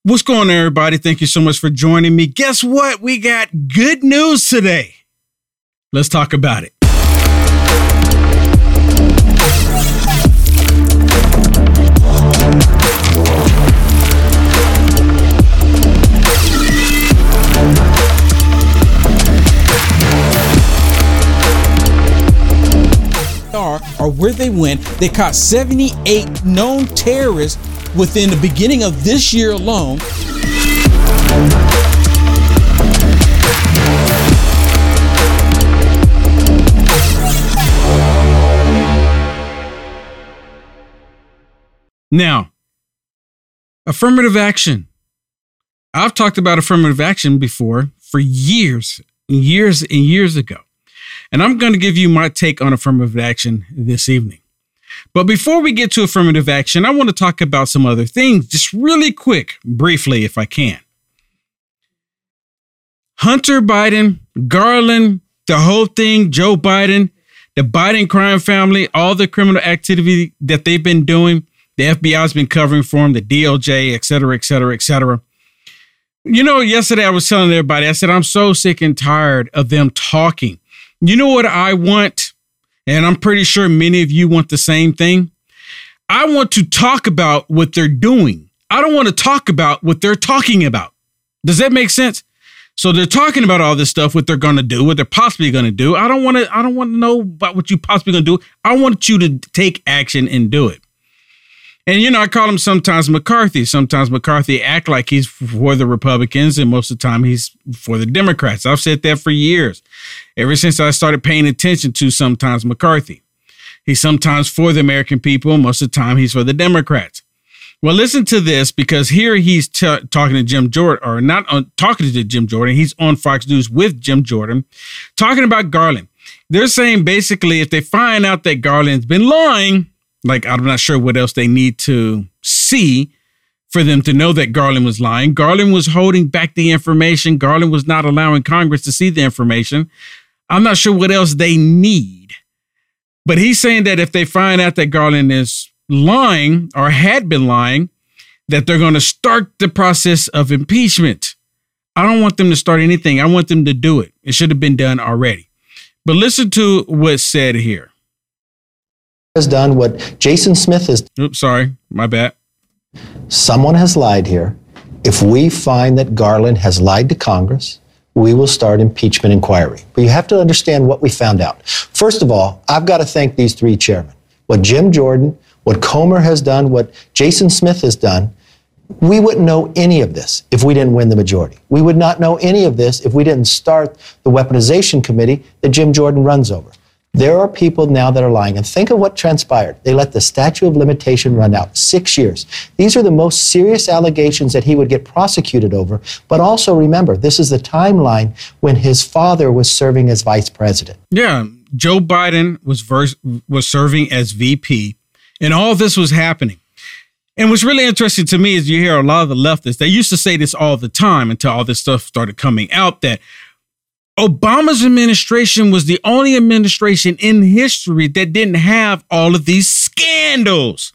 What's going on, everybody? Thank you so much for joining me. Guess what? We got good news today. Let's talk about it. Or where they went, they caught 78 known terrorists within the beginning of this year alone. Now, affirmative action. I've talked about affirmative action before for years and years ago. And I'm going to give you my take on affirmative action this evening. But before we get to affirmative action, I want to talk about some other things, just really quick, briefly, if I can. Hunter Biden, Garland, the whole thing, Joe Biden, the Biden crime family, all the criminal activity that they've been doing, the FBI's been covering for them, the DOJ, et cetera, et cetera, et cetera. You know, yesterday I was telling everybody, I said, I'm so sick and tired of them talking. You know what I want? And I'm pretty sure many of you want the same thing. I want to talk about what they're doing. I don't want to talk about what they're talking about. Does that make sense? So they're talking about all this stuff, what they're going to do, what they're possibly going to do. I don't want to know about what you possibly going to do. I want you to take action and do it. And, you know, I call him sometimes McCarthy. Sometimes McCarthy act like he's for the Republicans, and most of the time he's for the Democrats. I've said that for years, ever since I started paying attention to sometimes McCarthy. He's sometimes for the American people. Most of the time he's for the Democrats. Well, listen to this, because here he's talking to Jim Jordan, or not talking to Jim Jordan. He's on Fox News with Jim Jordan, talking about Garland. They're saying basically if they find out that Garland's been lying, like, I'm not sure what else they need to see for them to know that Garland was lying. Garland was holding back the information. Garland was not allowing Congress to see the information. I'm not sure what else they need. But he's saying that if they find out that Garland is lying or had been lying, that they're going to start the process of impeachment. I don't want them to start anything. I want them to do it. It should have been done already. But listen to what's said here. Has done what Jason Smith has. Oops, sorry, my bad. Someone has lied here. If we find that Garland has lied to Congress, we will start impeachment inquiry. But you have to understand what we found out. First of all, I've got to thank these three chairmen. What Jim Jordan, what Comer has done, what Jason Smith has done, we wouldn't know any of this if we didn't win the majority. We would not know any of this if we didn't start the weaponization committee that Jim Jordan runs over. There are people now that are lying. And think of what transpired. They let the statute of limitation run out 6 years. These are the most serious allegations that he would get prosecuted over. But also remember, this is the timeline when his father was serving as vice president. Yeah, Joe Biden was serving as VP, and all this was happening. And what's really interesting to me is you hear a lot of the leftists, they used to say this all the time until all this stuff started coming out, that Obama's administration was the only administration in history that didn't have all of these scandals.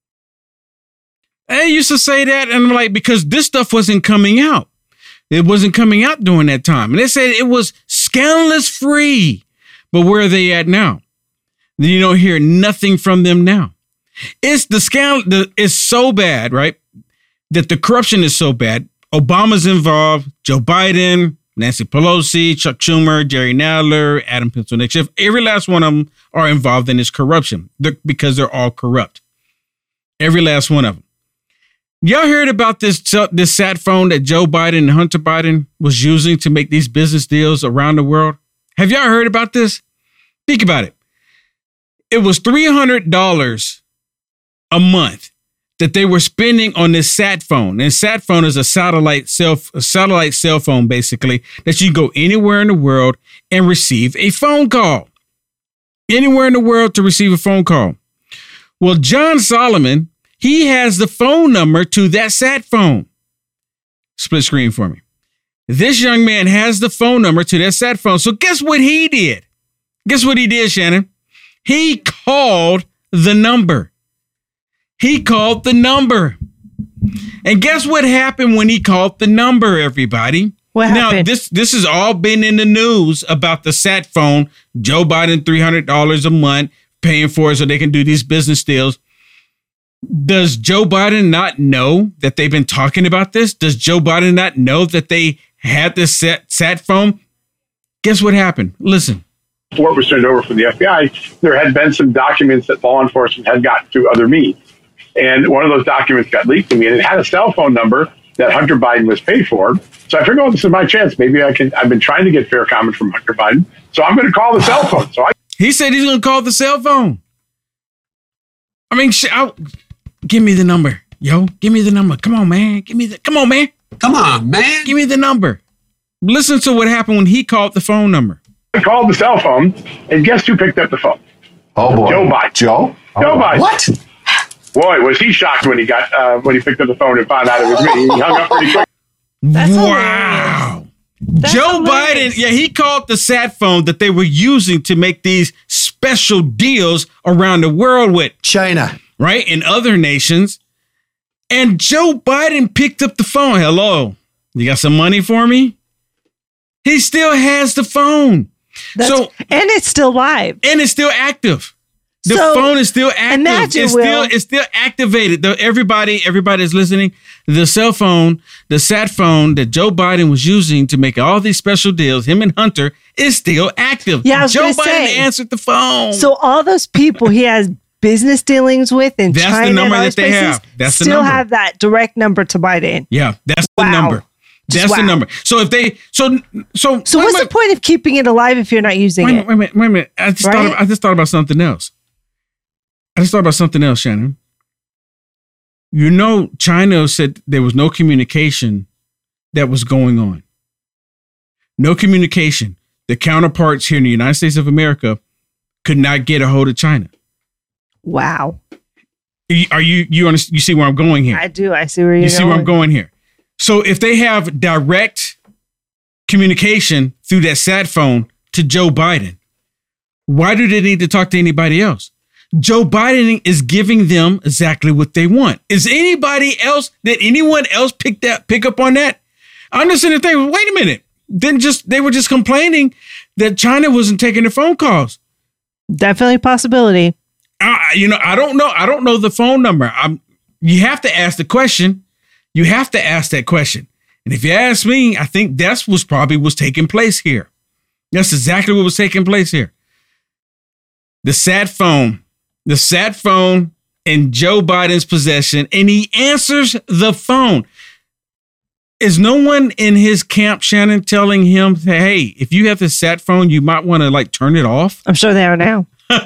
They used to say that, and I'm like, because this stuff wasn't coming out. It wasn't coming out during that time. And they said it was scandalous free. But where are they at now? You don't hear nothing from them now. It's the scandal is so bad, right? That the corruption is so bad. Obama's involved, Joe Biden, Nancy Pelosi, Chuck Schumer, Jerry Nadler, Adam Nick Schiff, every last one of them are involved in this corruption because they're all corrupt. Every last one of them. Y'all heard about this sat phone that Joe Biden and Hunter Biden was using to make these business deals around the world? Have y'all heard about this? Think about it. It was $300 a month that they were spending on this sat phone. And sat phone is a satellite cell phone, basically, that you go anywhere in the world and receive a phone call. Anywhere in the world to receive a phone call. Well, John Solomon, he has the phone number to that sat phone. Split screen for me. This young man has the phone number to that sat phone. So guess what he did? Guess what he did, Shannon? He called the number. He called the number. And guess what happened when he called the number, everybody? What happened? Now, this has all been in the news about the sat phone, Joe Biden, $300 a month, paying for it so they can do these business deals. Does Joe Biden not know that they've been talking about this? Does Joe Biden not know that they had this sat phone? Guess what happened? Listen. Before it was turned over from the FBI, there had been some documents that law enforcement had gotten through other means. And one of those documents got leaked to me, and it had a cell phone number that Hunter Biden was paid for. So I figured, oh, this is my chance. Maybe I've been trying to get fair comment from Hunter Biden, so I'm going to call the cell phone. He said he's going to call the cell phone. I mean, give me the number, yo. Give me the number. Come on, man. Come on, man. Come on, man. Give me the number. Listen to what happened when he called the phone number. I called the cell phone, and guess who picked up the phone? Oh, boy. Joe Biden. Joe? Joe Biden. What? Boy, was he shocked when he picked up the phone and found out it was me. He hung up pretty quick. Wow. Joe Biden, he called the sat phone that they were using to make these special deals around the world with China. Right? In other nations. And Joe Biden picked up the phone. Hello, you got some money for me? He still has the phone. And it's still live. And it's still active. The phone is still active. It's still activated. Everybody is listening. The cell phone, the sat phone that Joe Biden was using to make all these special deals, him and Hunter, is still active. Yeah, I was Joe Biden answered the phone. So all those people he has business dealings with in that's China, the number and all that they places, have. That's still the number. have that direct number to Biden. Yeah, that's the number. That's the number. So if they so what's the point of keeping it alive if you're not using it? Wait a minute. I just thought about something else. Shannon. You know, China said there was no communication that was going on. No communication. The counterparts here in the United States of America could not get a hold of China. Wow. You see where I'm going here? I do. I see where you're going. You see where I'm going here. So if they have direct communication through that sat phone to Joe Biden, why do they need to talk to anybody else? Joe Biden is giving them exactly what they want. Did anyone else pick up on that? I'm just sitting there thinking, wait a minute. They were just complaining that China wasn't taking their phone calls. Definitely a possibility. I don't know. I don't know the phone number. You have to ask the question. You have to ask that question. And if you ask me, I think that's what's taking place here. That's exactly what was taking place here. The sat phone in Joe Biden's possession, and he answers the phone. Is no one in his camp, Shannon, telling him, hey, if you have the sat phone, you might want to turn it off? I'm sure they are now.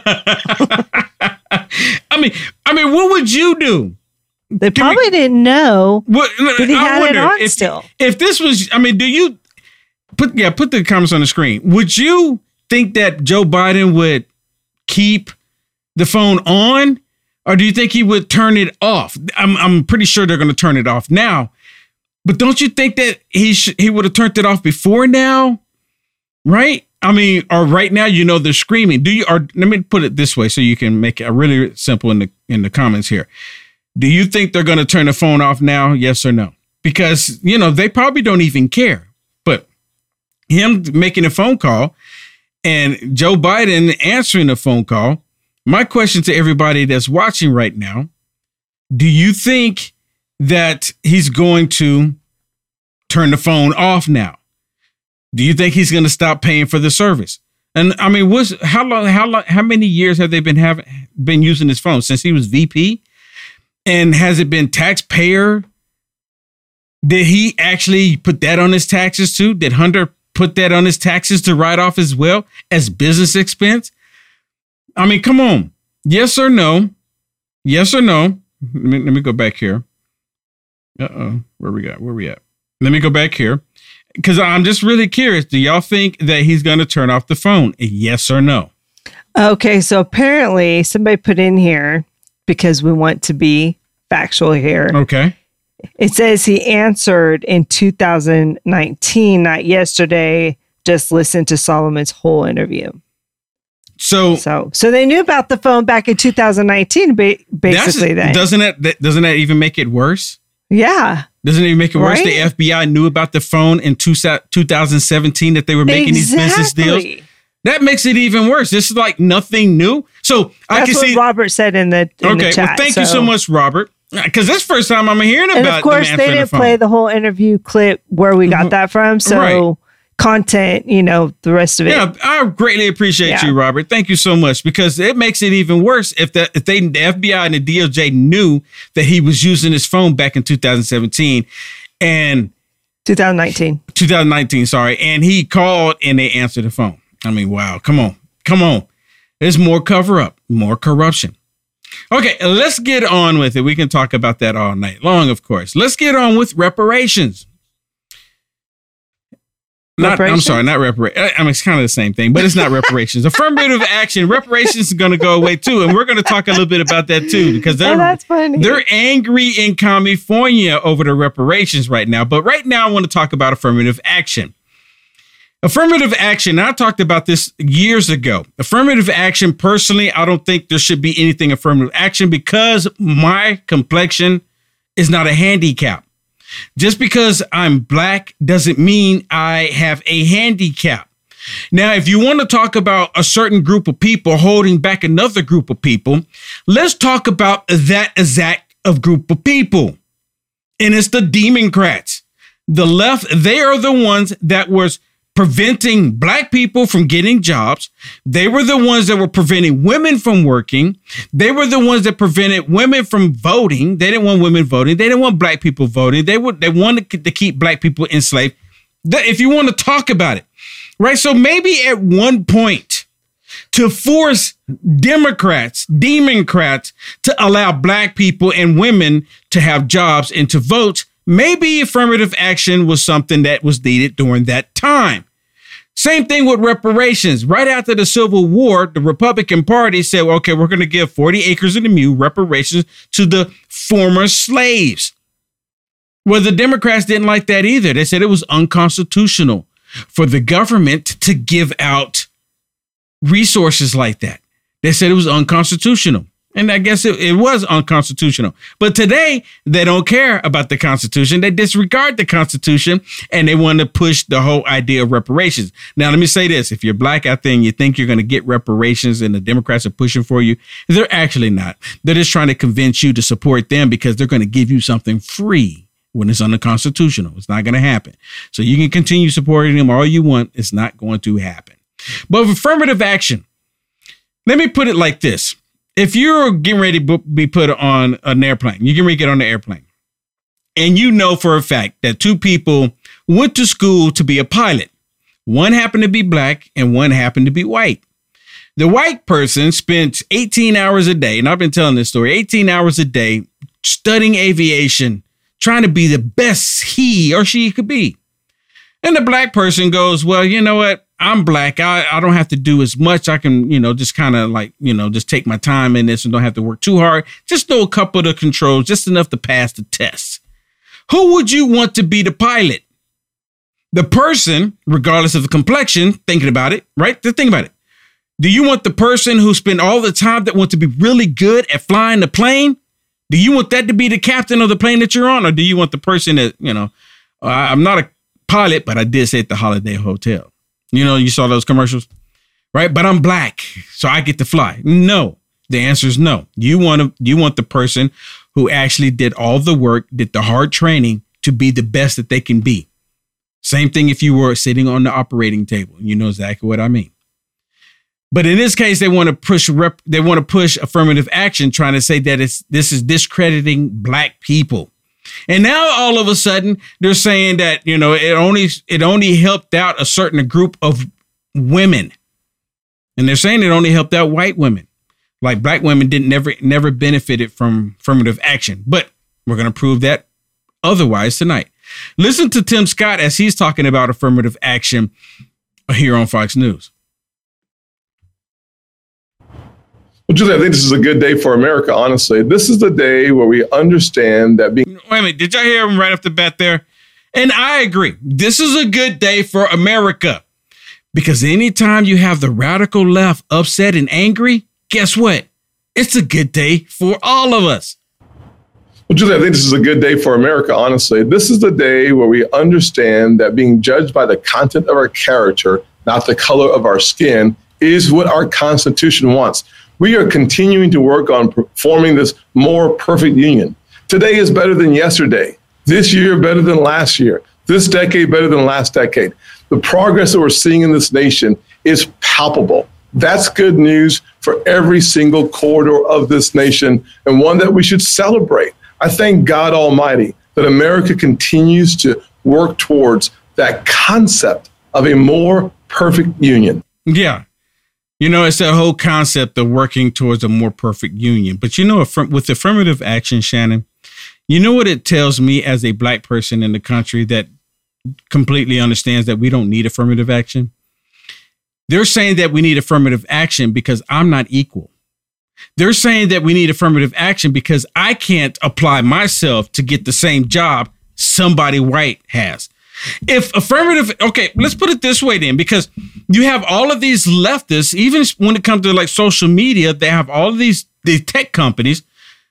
I mean, what would you do? They probably didn't know that he had it on still. If this was, do you put the comments on the screen? Would you think that Joe Biden would keep the phone on, or do you think he would turn it off? I'm pretty sure they're going to turn it off now, but don't you think that he would have turned it off before now? Right? Or right now, they're screaming. Let me put it this way so you can make it really simple in the comments here. Do you think they're going to turn the phone off now? Yes or no? Because, they probably don't even care. But him making a phone call and Joe Biden answering the phone call, my question to everybody that's watching right now, do you think that he's going to turn the phone off now? Do you think he's going to stop paying for the service? And how many years have they been using his phone since he was VP? And has it been taxpayer? Did he actually put that on his taxes too? Did Hunter put that on his taxes to write off as well as business expense? Come on. Yes or no? Yes or no? Let me go back here. Where we at? Let me go back here. Because I'm just really curious. Do y'all think that he's going to turn off the phone? Yes or no? Okay, so apparently somebody put in here, because we want to be factual here. Okay. It says he answered in 2019, not yesterday. Just listen to Solomon's whole interview. So they knew about the phone back in 2019, basically. Doesn't that even make it worse? Yeah. Doesn't it even make it worse? The FBI knew about the phone in 2017 that they were making these business deals. That makes it even worse. This is like nothing new. So I can see what Robert said in the chat. Well, thank you so much, Robert. Because that's the first time I'm hearing about it. And of course, they didn't play the whole interview clip where we got that from. So content, the rest of it. Yeah, I greatly appreciate you, Robert. Thank you so much, because it makes it even worse if the FBI and the DOJ knew that he was using his phone back in 2017 and 2019, sorry. And he called and they answered the phone. I mean, wow. Come on. There's more cover up, more corruption. Okay, let's get on with it. We can talk about that all night long, of course. Let's get on with reparations. Not reparations. I mean, it's kind of the same thing, but it's not reparations. Affirmative action. Reparations is going to go away too, and we're going to talk a little bit about that too, because they're angry in California over the reparations right now. But right now, I want to talk about affirmative action. Affirmative action. I talked about this years ago. Affirmative action. Personally, I don't think there should be anything affirmative action because my complexion is not a handicap. Just because I'm black doesn't mean I have a handicap. Now, if you want to talk about a certain group of people holding back another group of people, let's talk about that exact group of people. And it's the Democrats. The left, they are the ones that was preventing black people from getting jobs. They were the ones that were preventing women from working. They were the ones that prevented women from voting. They didn't want women voting. They didn't want black people voting. They wanted to keep black people enslaved. If you want to talk about it, right? So maybe at one point to force Democrats to allow black people and women to have jobs and to vote, maybe affirmative action was something that was needed during that time. Same thing with reparations. Right after the Civil War, the Republican Party said, well, okay, we're going to give 40 acres and a mule reparations to the former slaves. Well, the Democrats didn't like that either. They said it was unconstitutional for the government to give out resources like that. They said it was unconstitutional. And I guess it was unconstitutional. But today, they don't care about the Constitution. They disregard the Constitution, and they want to push the whole idea of reparations. Now, let me say this. If you're black out there and you think you're going to get reparations and the Democrats are pushing for you, they're actually not. They're just trying to convince you to support them because they're going to give you something free when it's unconstitutional. It's not going to happen. So you can continue supporting them all you want. It's not going to happen. But with affirmative action, let me put it like this. If you're getting ready to be put on an airplane, you're getting ready to get on the airplane, and you know for a fact that two people went to school to be a pilot. One happened to be black and one happened to be white. The white person spent 18 hours a day, and I've been telling this story, 18 hours a day studying aviation, trying to be the best he or she could be. And the black person goes, well, you know what? I'm black. I don't have to do as much. I can, just kind of like, just take my time in this and don't have to work too hard. Just know a couple of the controls, just enough to pass the test. Who would you want to be the pilot? The person, regardless of the complexion, thinking about it, right? Think about it. Do you want the person who spent all the time that want to be really good at flying the plane? Do you want that to be the captain of the plane that you're on? Or do you want the person that, I'm not a pilot, but I did stay at the Holiday Hotel. You saw those commercials, right? But I'm black, so I get to fly. No, the answer is no. You want the person who actually did all the work, did the hard training to be the best that they can be. Same thing if you were sitting on the operating table. You know exactly what I mean. But in this case, they want to push affirmative action, trying to say that this is discrediting black people. And now all of a sudden they're saying that, it only helped out a certain group of women. And they're saying it only helped out white women. Like black women never benefited from affirmative action. But we're going to prove that otherwise tonight. Listen to Tim Scott as he's talking about affirmative action here on Fox News. Well, Julie, I think this is a good day for America, honestly. This is the day where we understand that being... Wait a minute. Did y'all hear him right off the bat there? And I agree. This is a good day for America. Because anytime you have the radical left upset and angry, guess what? It's a good day for all of us. Well, Julie, I think this is a good day for America, honestly. This is the day where we understand that being judged by the content of our character, not the color of our skin, is what our Constitution wants. We are continuing to work on forming this more perfect union. Today is better than yesterday. This year better than last year. This decade better than last decade. The progress that we're seeing in this nation is palpable. That's good news for every single corridor of this nation, and one that we should celebrate. I thank God Almighty that America continues to work towards that concept of a more perfect union. Yeah. You know, it's that whole concept of working towards a more perfect union. But you know, with affirmative action, Shannon, you know what it tells me as a Black person in the country that completely understands that we don't need affirmative action? They're saying that we need affirmative action because I'm not equal. They're saying that we need affirmative action because I can't apply myself to get the same job somebody white has. If affirmative, okay, let's put it this way then, because you have all of these leftists, even when it comes to like social media, they have all of these tech companies.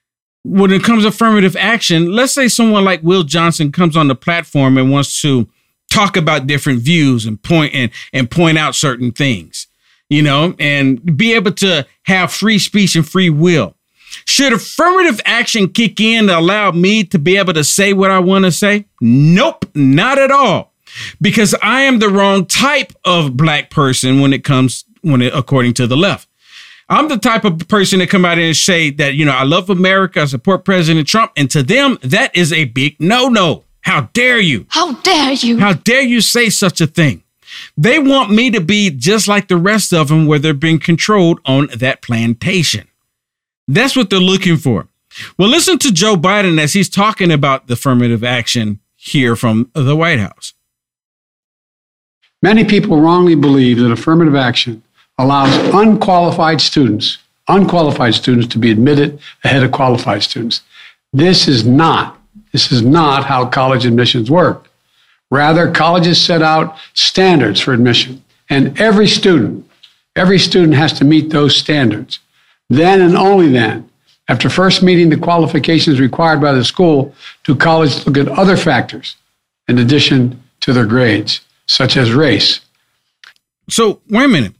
When it comes to affirmative action, let's say someone like Will Johnson comes on the platform and wants to talk about different views and point out certain things, you know, and be able to have free speech and free will. Should affirmative action kick in to allow me to be able to say what I want to say? Nope, not at all. Because I am the wrong type of Black person according to the left. I'm the type of person that come out and say that, you know, I love America, I support President Trump. And to them, that is a big no-no. How dare you? How dare you? How dare you say such a thing? They want me to be just like the rest of them where they're being controlled on that plantation. That's what they're looking for. Well, listen to Joe Biden as he's talking about the affirmative action here from the White House. Many people wrongly believe that affirmative action allows unqualified students to be admitted ahead of qualified students. This is not how college admissions work. Rather, colleges set out standards for admission, and every student has to meet those standards. Then and only then, after first meeting the qualifications required by the school, do colleges look at other factors in addition to their grades, such as race. So, wait a minute.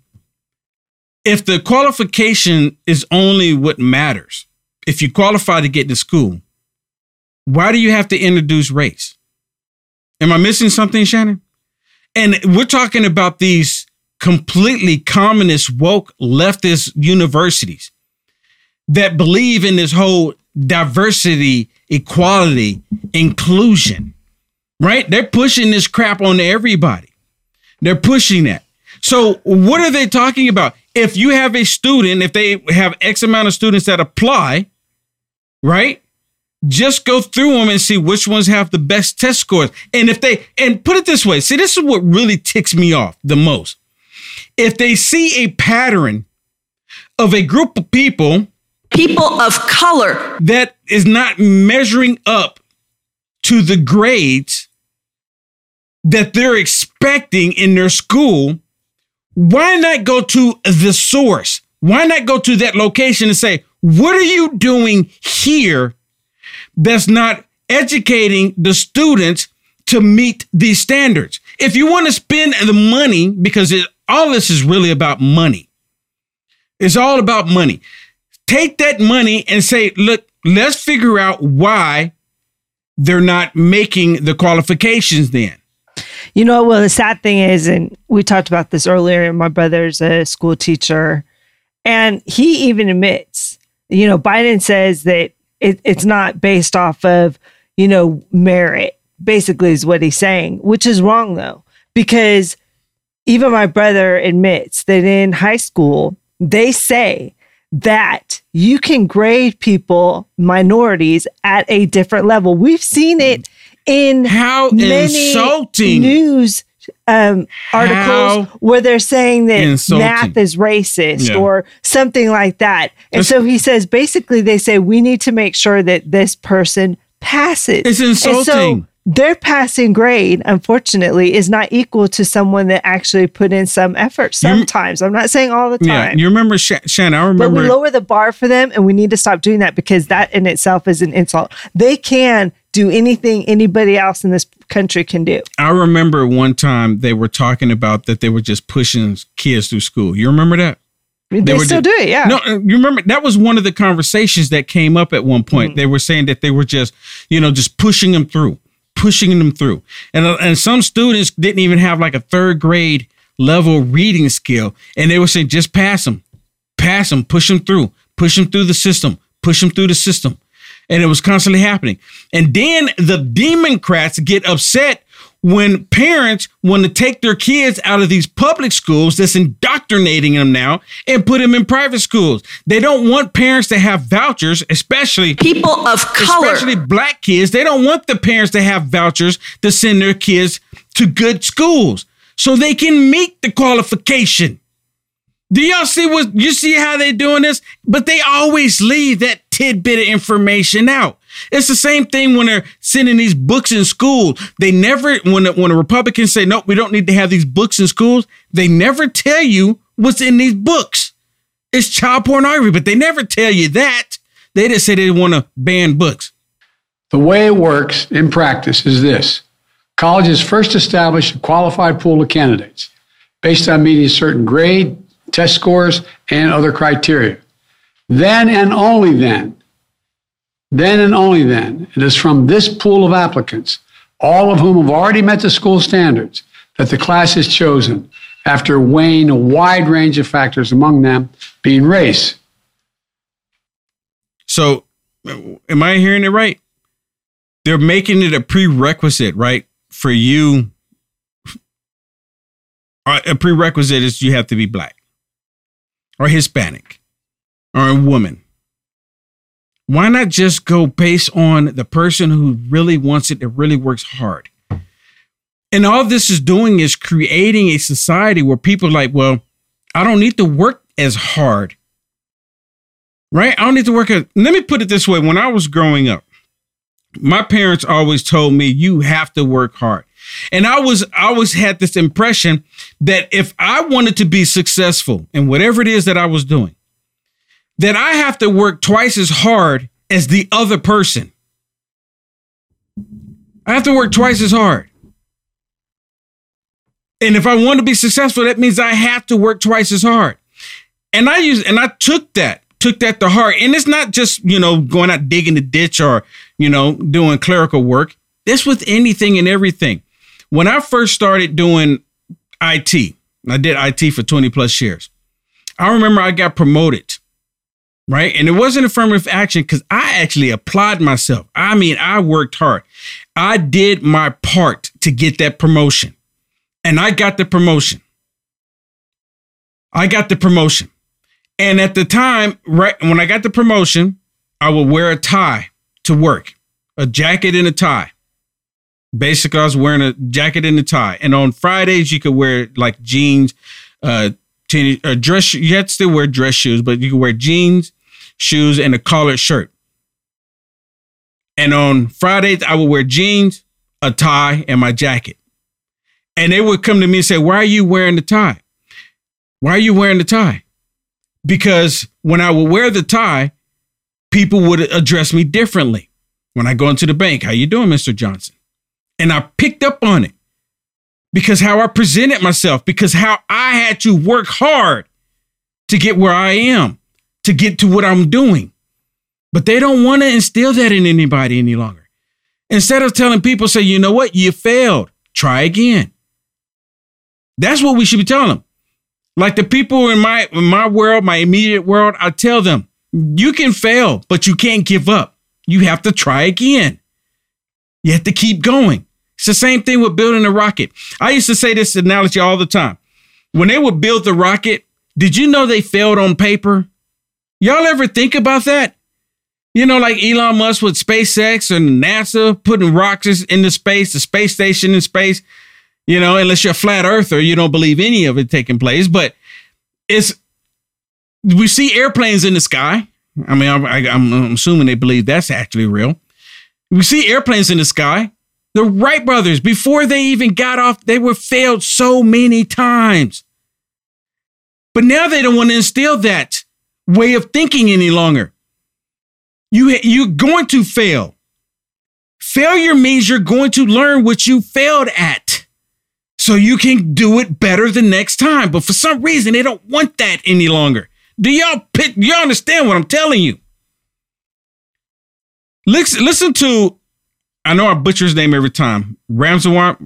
If the qualification is only what matters, if you qualify to get to school, why do you have to introduce race? Am I missing something, Shannon? And we're talking about these completely communist, woke, leftist universities that believe in this whole diversity, equality, inclusion, right? They're pushing this crap on everybody. They're pushing that. So what are they talking about? If you have a student, if they have X amount of students that apply, right? Just go through them and see which ones have the best test scores. And and put it this way, see, this is what really ticks me off the most. If they see a pattern of a group of people of color that is not measuring up to the grades that they're expecting in their school, why not go to the source? Why not go to that location and say, what are you doing here that's not educating the students to meet these standards? If you want to spend the money, because all this is really about money. It's all about money. Take that money and say, look, let's figure out why they're not making the qualifications then. You know, well, the sad thing is, and we talked about this earlier, my brother's a school teacher, and he even admits, you know, Biden says that it's not based off of, you know, merit, basically is what he's saying, which is wrong, though, because even my brother admits that in high school, they say that you can grade people, minorities, at a different level. We've seen it in many news articles where they're saying that math is racist or something like that. And so he says, basically, they say we need to make sure that this person passes. It's insulting. And so their passing grade, unfortunately, is not equal to someone that actually put in some effort. Sometimes, I'm not saying all the time. Yeah, you remember, Shannon, I remember. But we lower the bar for them, and we need to stop doing that because that in itself is an insult. They can do anything anybody else in this country can do. I remember one time they were talking about that they were just pushing kids through school. You remember that? They still do it, yeah. No, you remember that was one of the conversations that came up at one point. They were saying that they were just, just pushing them through. And some students didn't even have like a third grade level reading skill. And they were saying, just pass them, push them through the system. And it was constantly happening. And then the Democrats get upset when parents want to take their kids out of these public schools that's indoctrinating them now and put them in private schools. They don't want parents to have vouchers, especially people of color, especially black kids. They don't want the parents to have vouchers to send their kids to good schools so they can meet the qualification. Do y'all see how they doing this? But they always leave that tidbit of information out. It's the same thing when they're sending these books in school. They never, when the Republicans say, no, we don't need to have these books in schools, they never tell you what's in these books. It's child pornography, but they never tell you that. They just say they want to ban books. The way it works in practice is this. Colleges first establish a qualified pool of candidates based on meeting a certain grade, test scores, and other criteria. Then and only then, it is from this pool of applicants, all of whom have already met the school standards, that the class is chosen after weighing a wide range of factors, among them being race. So, am I hearing it right? They're making it a prerequisite, right? For you, a prerequisite is you have to be black or Hispanic or a woman. Why not just go based on the person who really wants it, that really works hard? And all this is doing is creating a society where people are like, well, I don't need to work as hard, right? I don't need to work as, let me put it this way. When I was growing up, my parents always told me, you have to work hard. And I always had this impression that if I wanted to be successful in whatever it is that I was doing, that I have to work twice as hard as the other person. I have to work twice as hard. And if I want to be successful, that means I have to work twice as hard. And I took that to heart. And it's not just, going out digging the ditch or, doing clerical work. It's with anything and everything. When I first started doing IT, I did IT for 20 plus years. I remember I got promoted. Right. And it wasn't affirmative action because I actually applied myself. I mean, I worked hard. I did my part to get that promotion. And I got the promotion. And at the time, right when I got the promotion, I would wear a tie to work, a jacket and a tie. Basically, I was wearing a jacket and a tie. And on Fridays, you could wear like jeans, dress. You had to still wear dress shoes, but you could wear jeans, shoes, and a collared shirt. And on Fridays, I would wear jeans, a tie, and my jacket. And they would come to me and say, why are you wearing the tie? Why are you wearing the tie? Because when I would wear the tie, people would address me differently. When I go into the bank, how you doing, Mr. Johnson? And I picked up on it because how I presented myself, because how I had to work hard to get where I am, to get to what I'm doing. But they don't want to instill that in anybody any longer. Instead of telling people, say, you know what, you failed, try again. That's what we should be telling them. Like the people in my world, my immediate world, I tell them, you can fail, but you can't give up. You have to try again. You have to keep going. It's the same thing with building a rocket. I used to say this analogy all the time. When they would build the rocket, did you know they failed on paper? Y'all ever think about that? Like Elon Musk with SpaceX and NASA putting rockets into space, the space station in space, unless you're a flat earther, you don't believe any of it taking place. But we see airplanes in the sky. I mean, I'm assuming they believe that's actually real. We see airplanes in the sky. The Wright brothers, before they even got off, they were failed so many times. But now they don't want to instill that way of thinking any longer. You're going to fail. Failure means you're going to learn what you failed at so you can do it better the next time. But for some reason, they don't want that any longer. Do y'all understand what I'm telling you? Listen to, I know I butcher his name every time. How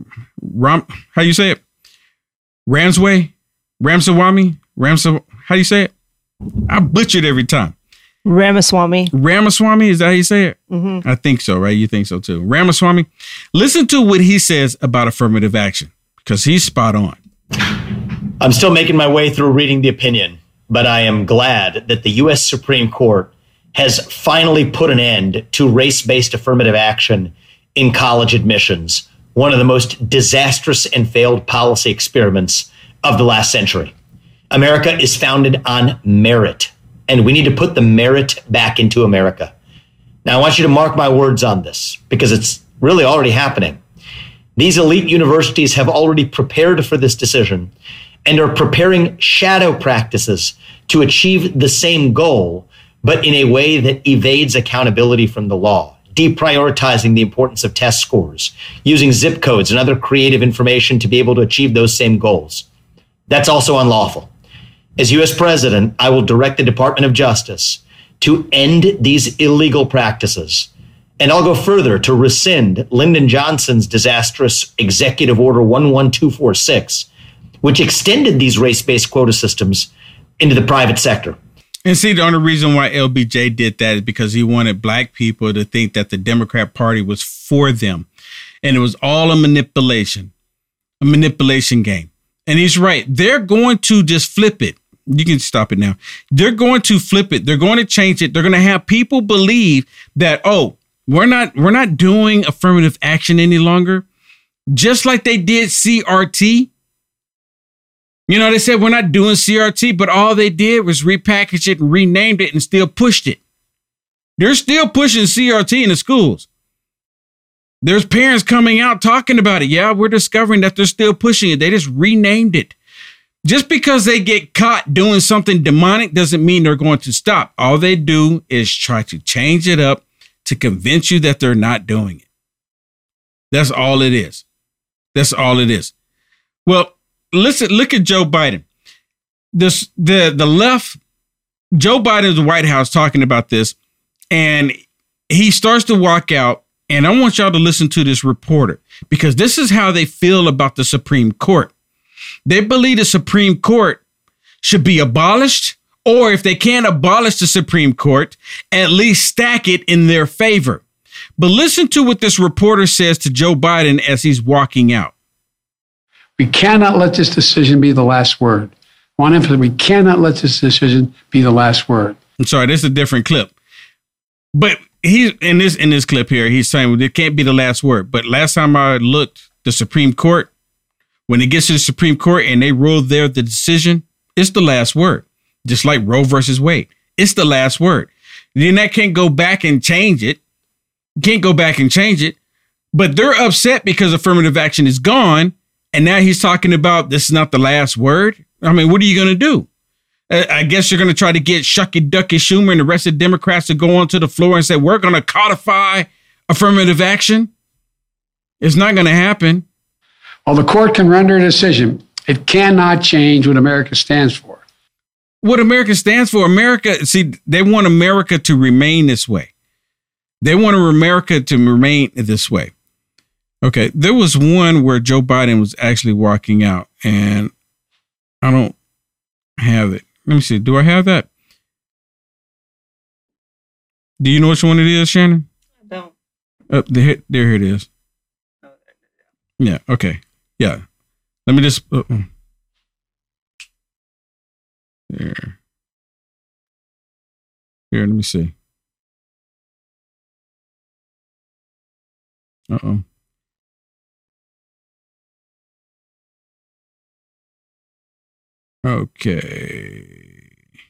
you say it? Ramsawami? How do you say it? I butcher it every time. Ramaswamy, is that how you say it? Mm-hmm. I think so, right? You think so too. Ramaswamy. Listen to what he says about affirmative action, because he's spot on. I'm still making my way through reading the opinion, but I am glad that the U.S. Supreme Court has finally put an end to race-based affirmative action in college admissions, one of the most disastrous and failed policy experiments of the last century. America is founded on merit, and we need to put the merit back into America. Now, I want you to mark my words on this, because it's really already happening. These elite universities have already prepared for this decision and are preparing shadow practices to achieve the same goal, but in a way that evades accountability from the law, deprioritizing the importance of test scores, using zip codes and other creative information to be able to achieve those same goals. That's also unlawful. As U.S. President, I will direct the Department of Justice to end these illegal practices. And I'll go further to rescind Lyndon Johnson's disastrous Executive Order 11246, which extended these race-based quota systems into the private sector. And see, the only reason why LBJ did that is because he wanted black people to think that the Democrat Party was for them. And it was all a manipulation game. And he's right. They're going to just flip it. You can stop it now. They're going to flip it. They're going to change it. They're going to have people believe that, oh, we're not doing affirmative action any longer. Just like they did CRT. You know, they said we're not doing CRT, but all they did was repackage it and renamed it and still pushed it. They're still pushing CRT in the schools. There's parents coming out talking about it. Yeah, we're discovering that they're still pushing it. They just renamed it. Just because they get caught doing something demonic doesn't mean they're going to stop. All they do is try to change it up to convince you that they're not doing it. That's all it is. That's all it is. Well, listen, look at Joe Biden. The left, Joe Biden's White House talking about this, and he starts to walk out. And I want y'all to listen to this reporter, because this is how they feel about the Supreme Court. They believe the Supreme Court should be abolished, or if they can't abolish the Supreme Court, at least stack it in their favor. But listen to what this reporter says to Joe Biden as he's walking out. We cannot let this decision be the last word. I want to emphasize, we cannot let this decision be the last word. I'm sorry, this is a different clip. But he's in this clip here, he's saying, well, it can't be the last word. But last time I looked, the Supreme Court, when it gets to the Supreme Court and they rule the decision, it's the last word. Just like Roe versus Wade. It's the last word. Then that can't go back and change it. Can't go back and change it. But they're upset because affirmative action is gone. And now he's talking about this is not the last word. I mean, what are you going to do? I guess you're going to try to get Shucky Ducky Schumer and the rest of the Democrats to go onto the floor and say, we're going to codify affirmative action. It's not going to happen. Well, the court can render a decision. It cannot change what America stands for. What America stands for, they want America to remain this way. They want America to remain this way. Okay, there was one where Joe Biden was actually walking out, and I don't have it. Let me see. Do I have that? Do you know which one it is, Shannon? I don't. There it is. Yeah, okay. Yeah. Let me just... there. Here, let me see. Uh-oh. Okay.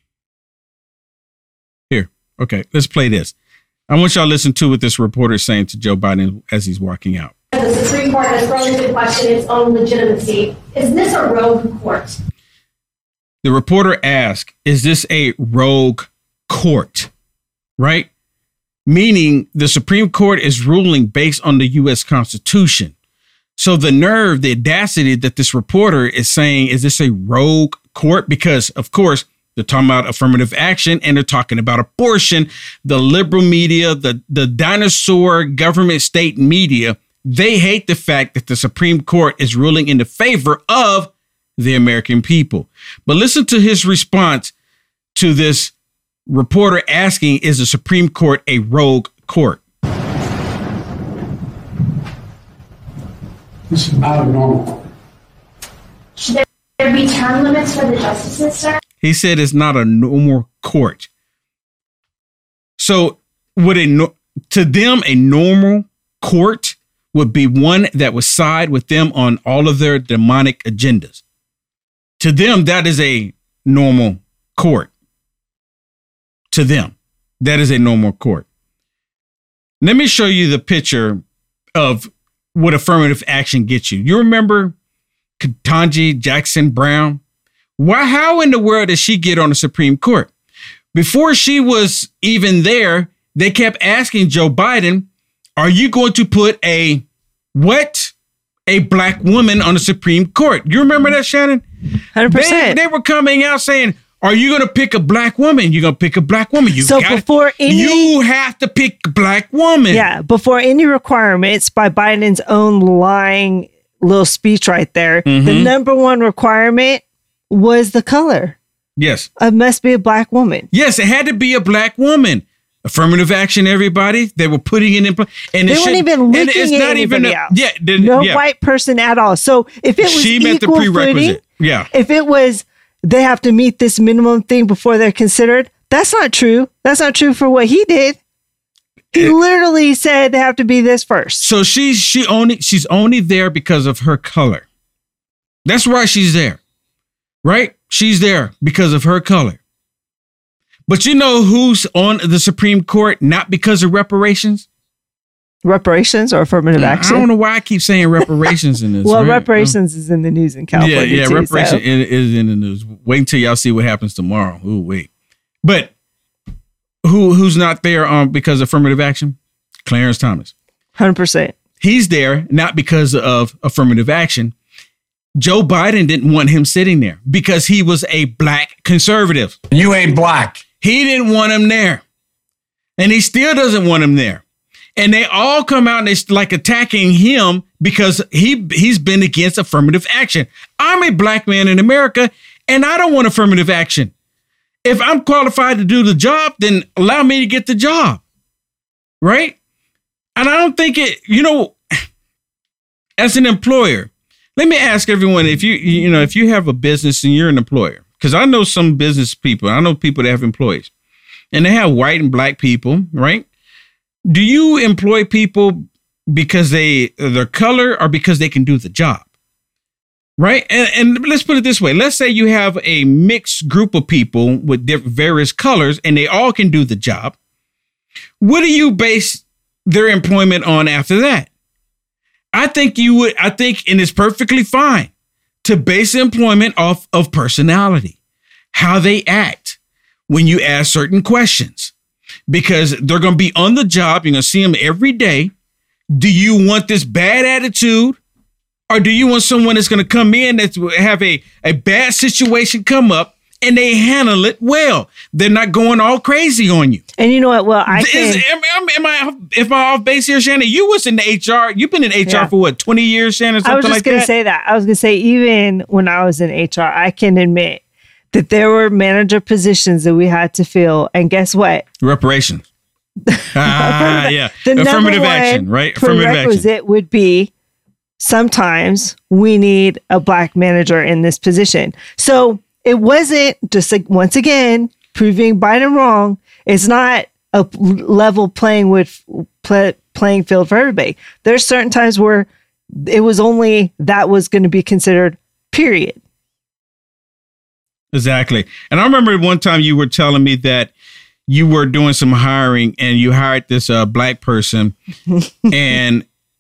Here. Okay, let's play this. I want y'all to listen to what this reporter is saying to Joe Biden as he's walking out. The the Supreme Court has thrown into question its own legitimacy. Is this a rogue court? The reporter asked, is this a rogue court? Right? Meaning the Supreme Court is ruling based on the U.S. Constitution. So the nerve, the audacity that this reporter is saying, is this a rogue court? Because, of course, they're talking about affirmative action and they're talking about abortion. The liberal media, the dinosaur government state media, they hate the fact that the Supreme Court is ruling in the favor of the American people. But listen to his response to this reporter asking, is the Supreme Court a rogue court? This is not a normal court. Should there be term limits for the justices, sir? He said it's not a normal court. So to them, a normal court would be one that would side with them on all of their demonic agendas. To them, that is a normal court. To them, that is a normal court. Let me show you the picture of what affirmative action gets you. You remember Ketanji Jackson Brown? How in the world did she get on the Supreme Court? Before she was even there, they kept asking Joe Biden, are you going to put a black woman on the Supreme Court? You remember that, Shannon? 100%. They were coming out saying, are you going to pick a black woman? You're going to pick a black woman. You have to pick a black woman. Yeah, before any requirements by Biden's own lying little speech right there, the number one requirement was the color. Yes. It must be a black woman. Yes, it had to be a black woman. Affirmative action, everybody. They were putting it in place. And they weren't even looking at anybody else. Yeah, no white person at all. So if it was she met the prerequisite. If it was they have to meet this minimum thing before they're considered, that's not true. That's not true for what he did. He literally said they have to be this first. So she's only there because of her color. That's why she's there. Right? She's there because of her color. But you know who's on the Supreme Court not because of reparations? Reparations or affirmative action? I don't know why I keep saying reparations in this. Well, right? Reparations is in the news in California. Yeah, reparations is in the news. Wait until y'all see what happens tomorrow. Ooh, wait. But who's not there because of affirmative action? Clarence Thomas. 100%. He's there not because of affirmative action. Joe Biden didn't want him sitting there because he was a black conservative. You ain't black. He didn't want him there. And he still doesn't want him there. And they all come out and they're like attacking him because he's been against affirmative action. I'm a black man in America and I don't want affirmative action. If I'm qualified to do the job, then allow me to get the job. Right? And I don't think as an employer, let me ask everyone, if you have a business and you're an employer, because I know some business people, I know people that have employees and they have white and black people, right? Do you employ people because their color or because they can do the job? Right. And let's put it this way. Let's say you have a mixed group of people with various colors and they all can do the job. What do you base their employment on after that? I think, and it's perfectly fine to base employment off of personality, how they act when you ask certain questions, because they're going to be on the job. You're going to see them every day. Do you want this bad attitude, or do you want someone that's going to come in that's have a bad situation come up and they handle it well? They're not going all crazy on you. And you know what? Well, am I off base here, Shannon? You was in the HR. You've been in HR for what, 20 years, Shannon? I was just going to say that. I was going to say, even when I was in HR, I can admit that there were manager positions that we had to fill. And guess what? Reparations. Yeah. The affirmative action, right? Affirmative prerequisite action would be sometimes we need a black manager in this position. So it wasn't just like, once again, proving Biden wrong. It's not a level playing field for everybody. There's certain times where it was only that was going to be considered, period. Exactly. And I remember one time you were telling me that you were doing some hiring and you hired this black person and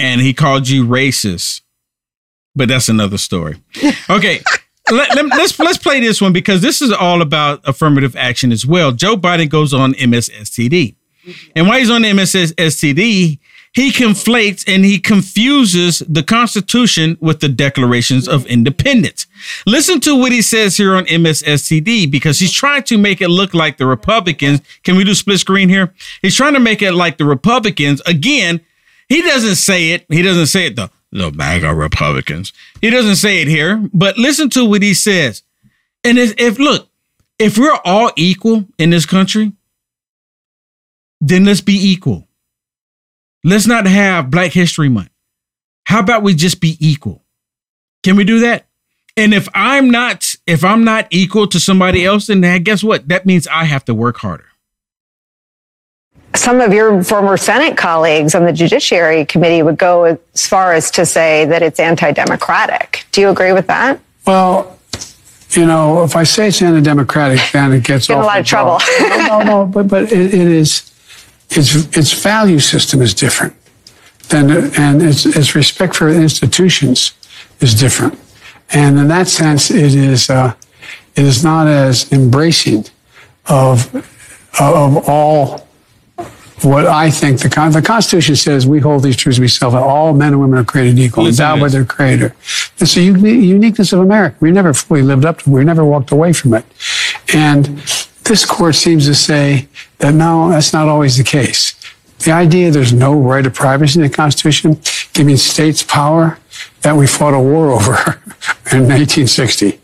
and he called you racist. But that's another story. Okay. Let's play this one because this is all about affirmative action as well. Joe Biden goes on MSSTD. And while he's on MSSTD, he conflates and he confuses the Constitution with the Declarations of Independence. Listen to what he says here on MSSTD because he's trying to make it look like the Republicans. Can we do split screen here? He's trying to make it like the Republicans. Again, he doesn't say it. He doesn't say it, the MAGA Republicans. He doesn't say it here, but listen to what he says. And if we're all equal in this country, then let's be equal. Let's not have Black History Month. How about we just be equal? Can we do that? And if I'm not equal to somebody else, then guess what? That means I have to work harder. Some of your former Senate colleagues on the Judiciary Committee would go as far as to say that it's anti-democratic. Do you agree with that? Well, if I say it's anti-democratic, then it gets in a lot of trouble. No, but it is. Its value system is different, and its respect for institutions is different, and in that sense, it is not as embracing of all. What I think the Constitution says, we hold these truths we self. All men and women are created equal, endowed by their Creator. It's a uniqueness of America. We never fully lived up to it. We never walked away from it. And this court seems to say that no, that's not always the case. The idea there's no right of privacy in the Constitution, giving states power that we fought a war over in 1960.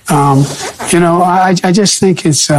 I just think it's.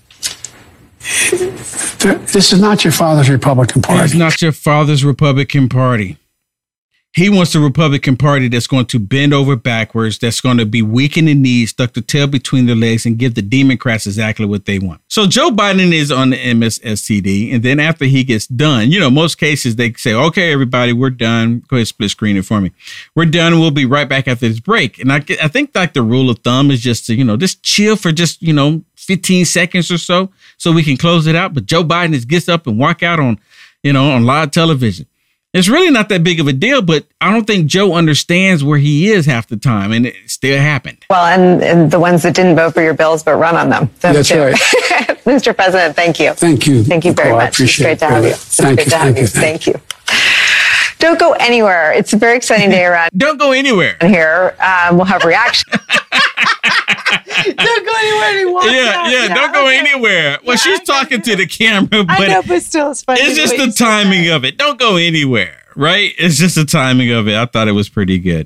This is not your father's Republican Party. It's not your father's Republican Party. He wants a Republican Party that's going to bend over backwards, that's going to be weak in the knees, stuck the tail between their legs, and give the Democrats exactly what they want. So Joe Biden is on the MSSTD, and then after he gets done, most cases they say, okay, everybody, we're done. Go ahead, split screen it for me. We're done. We'll be right back after this break. And I think like the rule of thumb is just to, just chill for just, 15 seconds or so we can close it out. But Joe Biden just gets up and walk out on live television. It's really not that big of a deal, but I don't think Joe understands where he is half the time, and it still happened. Well, and the ones that didn't vote for your bills but run on them. That's right. Mr. President, thank you. Thank you. Thank you very much. It's great to have you. Thank you. Don't go anywhere. It's a very exciting day around. Don't go anywhere. Here, we'll have reaction. Don't go anywhere. Don't go anywhere. Well, she's talking to the camera, but I know, but still, it's funny. It's just the timing of it. Don't go anywhere, right? It's just the timing of it. I thought it was pretty good.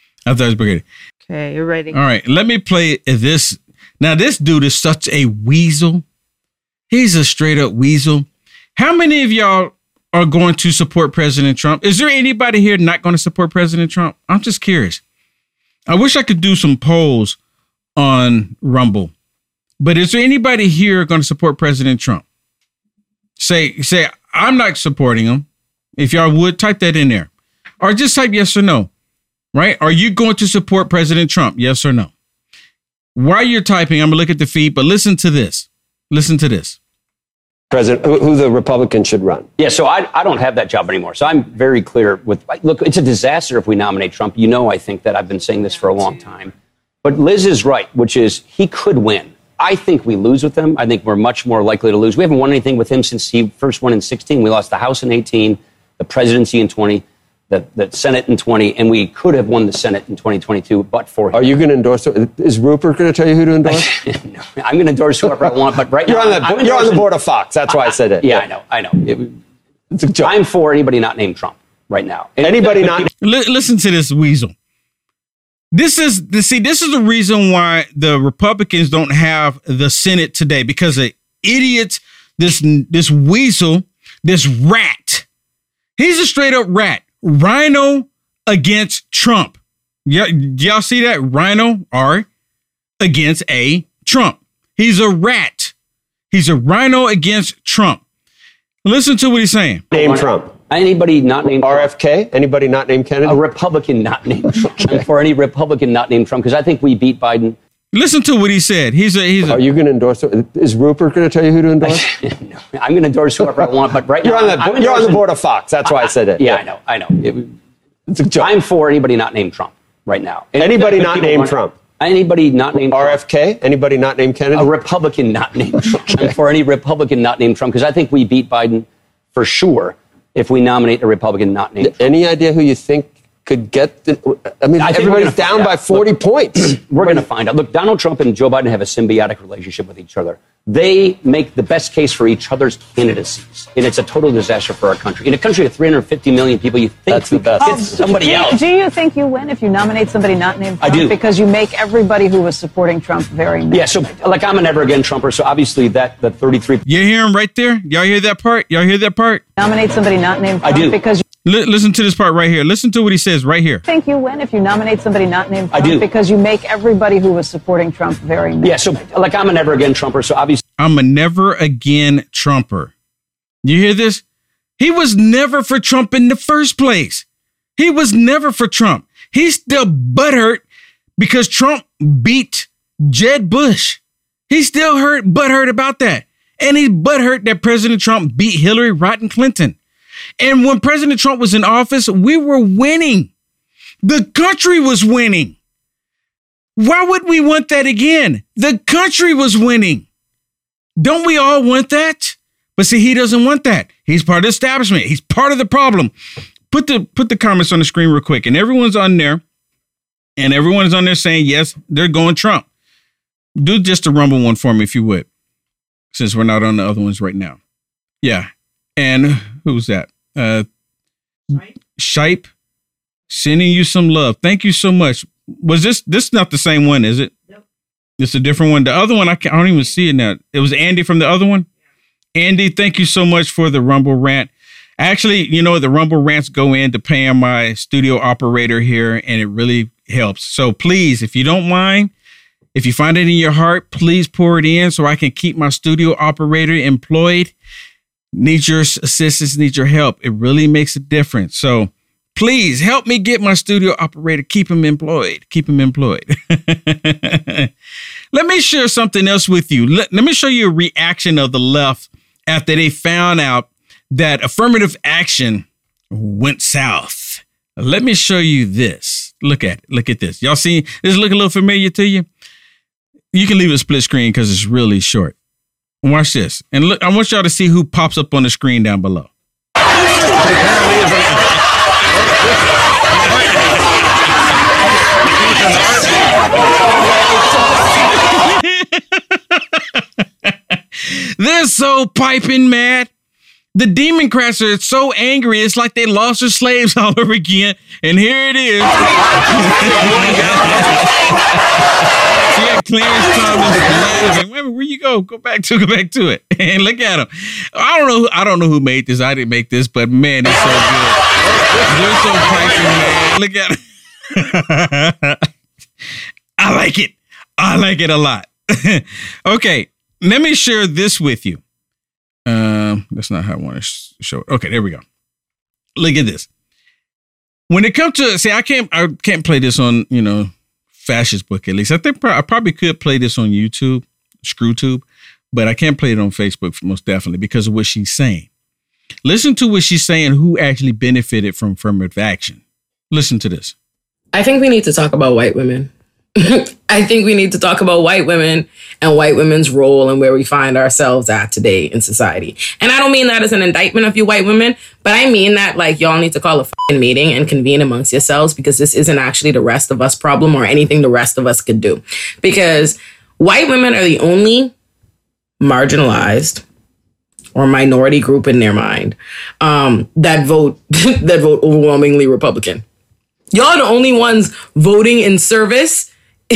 Okay, you're ready. All right, let me play this. Now, this dude is such a weasel. He's a straight up weasel. How many of y'all are going to support President Trump? Is there anybody here not going to support President Trump? I'm just curious. I wish I could do some polls on Rumble, but is there anybody here going to support President Trump? Say, I'm not supporting him. If y'all would, type that in there, or just type yes or no, right? Are you going to support President Trump? Yes or no? While you're typing, I'm gonna look at the feed, but listen to this. Listen to this. President, who the Republicans should run. Yeah, so I don't have that job anymore. So I'm very clear with, look, it's a disaster if we nominate Trump. I think that I've been saying this for a long time. But Liz is right, which is he could win. I think we lose with him. I think we're much more likely to lose. We haven't won anything with him since he first won in 2016. We lost the House in 2018, the presidency in 2020, the Senate in 2020, and we could have won the Senate in 2022, but for him. Are you going to endorse it? Is Rupert going to tell you who to endorse? No, I'm going to endorse whoever I want, but right now... You're on the board of Fox. That's why I said it. Yeah, I know. I'm for anybody not named Trump right now. Anybody not... Listen to this weasel. This is the reason why the Republicans don't have the Senate today, because of idiots, this weasel, this rat. He's a straight up rat. Rhino against Trump. Y'all see that? Rhino R against a Trump. He's a rat. He's a rhino against Trump. Listen to what he's saying. Name Trump. Anybody not named RFK? Anybody not named Kennedy? A Republican not named Trump. I'm for any Republican not named Trump because I think we beat Biden. Listen to what he said. Are you going to endorse it? Is Rupert going to tell you who to endorse? No, I'm going to endorse whoever I want, but right now... You're on the board of Fox. That's why I said it. Yeah, I know. It's a joke. I'm for anybody not named Trump right now. Anybody not named Trump? Anybody not named RFK? Anybody not named Kennedy? A Republican not named Trump. I'm for any Republican not named Trump because I think we beat Biden for sure if we nominate a Republican not named Trump. Any idea who you think could get everybody's down by 40 points. We're going to find out. Look, Donald Trump and Joe Biden have a symbiotic relationship with each other. They make the best case for each other's candidacies, and it's a total disaster for our country. In a country of 350 million people, you think that's the best. It's somebody else. Do you think you win if you nominate somebody not named Trump? I do. Because you make everybody who was supporting Trump very mad. Yeah, so like I'm a never again Trumper, so obviously that 33. You hear him right there? Y'all hear that part? Y'all hear that part? Nominate somebody not named Trump. I do. Because listen to this part right here. Listen to what he says right here. I think you win if you nominate somebody not named Trump. I do. Because you make everybody who was supporting Trump very mad. Yeah, so like I'm a never again Trumper, so obviously. I'm a never again Trumper. You hear this? He was never for Trump in the first place. He was never for Trump. He's still butthurt because Trump beat Jeb Bush. He's still butthurt about that. And he's butthurt that President Trump beat Hillary Rodham Clinton. And when President Trump was in office, we were winning. The country was winning. Why would we want that again? The country was winning. Don't we all want that? But see, he doesn't want that. He's part of the establishment. He's part of the problem. Put the comments on the screen real quick. And everyone's on there. And everyone's on there saying, yes, they're going Trump. Do just a Rumble one for me, if you would. Since we're not on the other ones right now. Yeah. And who's that? Shipe. Sending you some love. Thank you so much. Was this not the same one, is it? Nope. It's a different one. The other one, I don't even see it now. It was Andy from the other one. Yeah. Andy, thank you so much for the Rumble rant. Actually, the Rumble rants go into paying my studio operator here, and it really helps. So please, if you don't mind, if you find it in your heart, please pour it in so I can keep my studio operator employed. Need your assistance, need your help. It really makes a difference. So please help me get my studio operator, keep him employed. Keep him employed. Let me share something else with you. Let me show you a reaction of the left after they found out that affirmative action went south. Let me show you this. Look at it. Look at this. Y'all see, does it look a little familiar to you? You can leave it split screen because it's really short. Watch this. And look, I want y'all to see who pops up on the screen down below. They're so piping mad. The Democrats are so angry, it's like they lost their slaves all over again. And here it is. Yeah, Clarence Thomas laughing. Wait, where you go? Go back to it. And look at him. I don't know who made this. I didn't make this, but man, it's so good. They're so piping mad. Look at him. I like it. I like it a lot. Okay, let me share this with you. That's not how I want to show it. Okay, there we go. Look at this. When it comes to, I can't play this on, Fascist Book, at least. I think I probably could play this on YouTube, ScrewTube, but I can't play it on Facebook most definitely because of what she's saying. Listen to what she's saying, who actually benefited from affirmative action. Listen to this. I think we need to talk about white women. I think we need to talk about white women and white women's role and where we find ourselves at today in society. And I don't mean that as an indictment of you white women, but I mean that y'all need to call a fucking meeting and convene amongst yourselves because this isn't actually the rest of us problem or anything the rest of us could do. Because white women are the only marginalized or minority group in their mind that vote overwhelmingly Republican. Y'all are the only ones voting in service,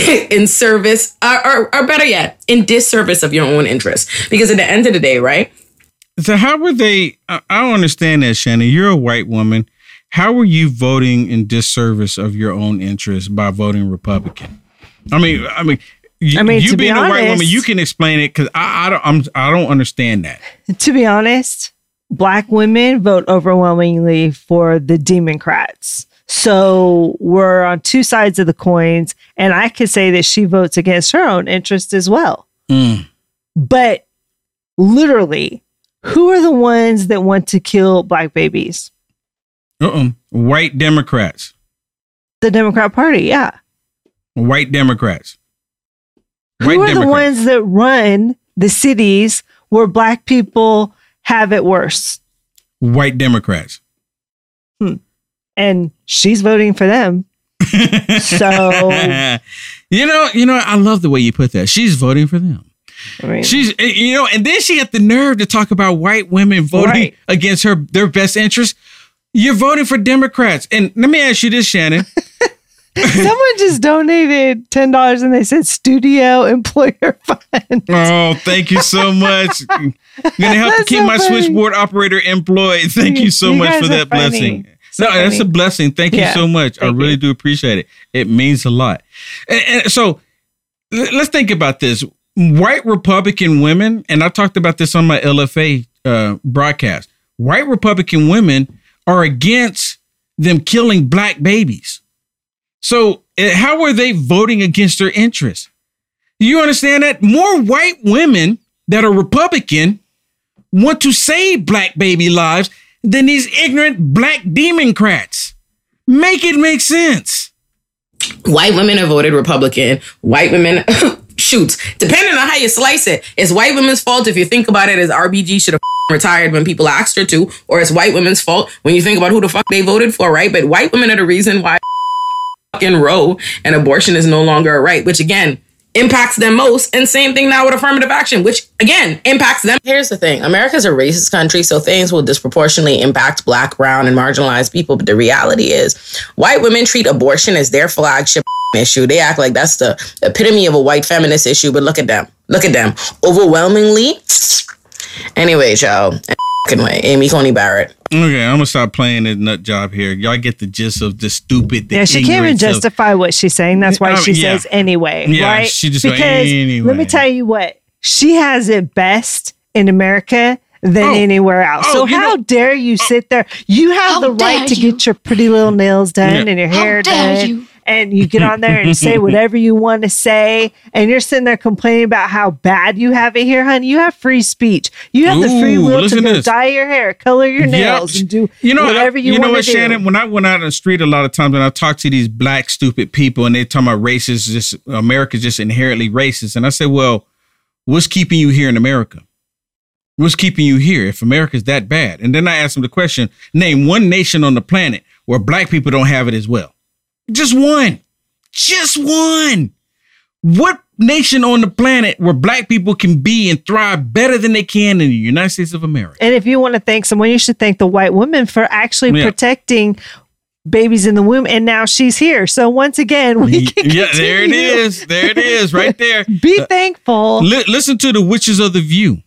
or better yet, in disservice of your own interests. Because at the end of the day, right? So how were they, I don't understand that, Shannon. You're a white woman. How were you voting in disservice of your own interests by voting Republican? I mean, you being a white woman, you can explain it because I don't understand that. To be honest, Black women vote overwhelmingly for the Democrats. So we're on two sides of the coins, and I could say that she votes against her own interest as well. But literally, who are the ones that want to kill Black babies? White Democrats. The Democrat Party, yeah. White Democrats. Who are the ones that run the cities where black people have it worse? White Democrats. And she's voting for them. So you know, I love the way you put that. She's voting for them. I mean, she's, and then she got the nerve to talk about white women voting against their best interest. You're voting for Democrats. And let me ask you this, Shannon. Someone just donated $10 and they said studio employer fund. Oh, thank you so much. You're gonna help to keep my switchboard operator employed. Thank you so much for that blessing. That's a blessing. Thank you so much. I really do appreciate it. It means a lot. And so let's think about this. White Republican women, and I talked about this on my LFA broadcast. White Republican women are against them killing black babies. So how are they voting against their interests? Do you understand that? More white women that are Republican want to save black baby lives than these ignorant black Democrats. Make it make sense. White women have voted Republican. White women, shoots. Depending on how you slice it, it's white women's fault if you think about it as RBG should have retired when people asked her to, or it's white women's fault when you think about who the fuck they voted for, right? But white women are the reason why Roe and abortion is no longer a right, which again impacts them most. And same thing now with affirmative action, which again impacts them. Here's the thing. America's a racist country, so things will disproportionately impact black, brown, and marginalized people. But the reality is white women treat abortion as their flagship issue. They act like that's the epitome of a white feminist issue. But look at them. Look at them. Overwhelmingly. Anyways, y'all. Way. Amy Coney Barrett. Okay, I'm gonna stop playing this nut job here. Y'all get the gist of the stupid. She can't even justify what she's saying. That's why she says anyway, right? She just because anyway. Let me tell you what, she has it best in America than anywhere else. So how dare you sit there? You have the right to get your pretty little nails done and your hair done. And you get on there and say whatever you want to say. And you're sitting there complaining about how bad you have it here, honey. You have free speech. You have the free will to go dye your hair, color your nails, and do whatever you want to do. You know what, Shannon? When I went out on the street a lot of times and I talked to these black, stupid people and they talking about racist, just America's just inherently racist. And I said, well, what's keeping you here in America? What's keeping you here if America's that bad? And then I asked them the question, name one nation on the planet where black people don't have it as well. Just one. Just one. What nation on the planet where black people can be and thrive better than they can in the United States of America? And if you want to thank someone, you should thank the white woman for actually protecting babies in the womb. And now she's here. So once again, we can continue. There it is. There it is right there. Be thankful. Listen to the Witches of the View.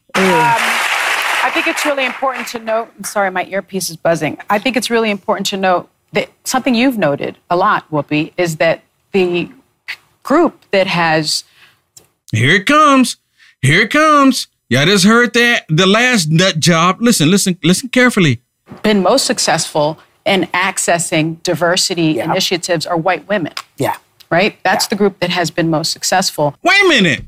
I think it's really important to note, I'm sorry, my earpiece is buzzing. I think it's really important to note that something you've noted a lot, Whoopi, is that the group that has... Here it comes. Here it comes. Y'all just heard that. The last nut job. Listen carefully. Been most successful in accessing diversity initiatives are white women. Yeah. Right? That's the group that has been most successful. Wait a minute.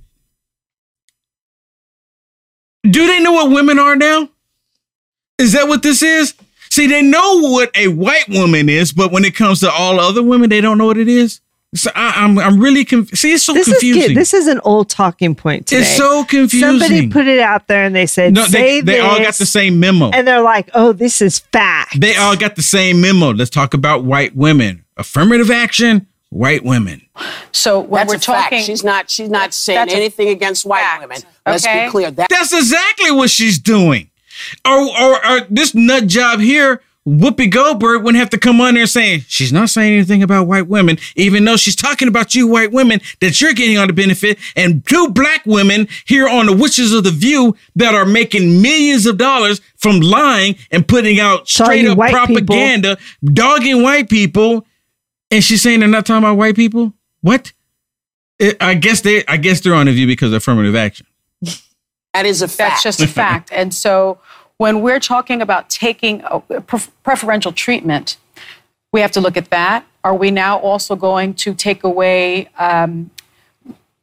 Do they know what women are now? Is that what this is? See, they know what a white woman is, but when it comes to all other women, they don't know what it is. So I'm really confused. See, it's so confusing. This is an old talking point today. It's so confusing. Somebody put it out there and they said, no, they all got the same memo. And they're like, oh, this is fact. They all got the same memo. Let's talk about white women. Affirmative action, white women. So when we're talking... Fact. She's not saying anything against white women. Let's be clear. That's exactly what she's doing. Or this nut job here, Whoopi Goldberg wouldn't have to come on there saying she's not saying anything about white women, even though she's talking about you white women that you're getting on the benefit, and two black women here on the Witches of the View that are making millions of dollars from lying and putting out straight up propaganda, dogging white people. And she's saying they're not talking about white people. What? I guess they're on the View because of affirmative action. That is a fact. That's just a fact. And so when we're talking about taking preferential treatment, we have to look at that. Are we now also going to take away